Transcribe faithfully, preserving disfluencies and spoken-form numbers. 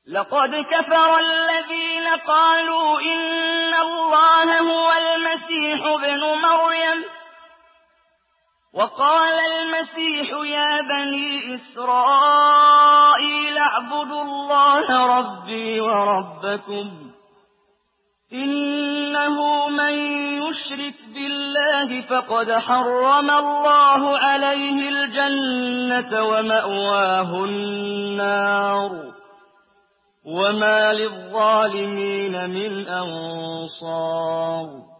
لقد كفر الذين قالوا إن الله هو المسيح ابن مريم وقال المسيح يا بني إسرائيل اعبدوا الله ربي وربكم إنه من يشرك بالله فقد حرم الله عليه الجنة ومأواه النار وما للظالمين من أنصار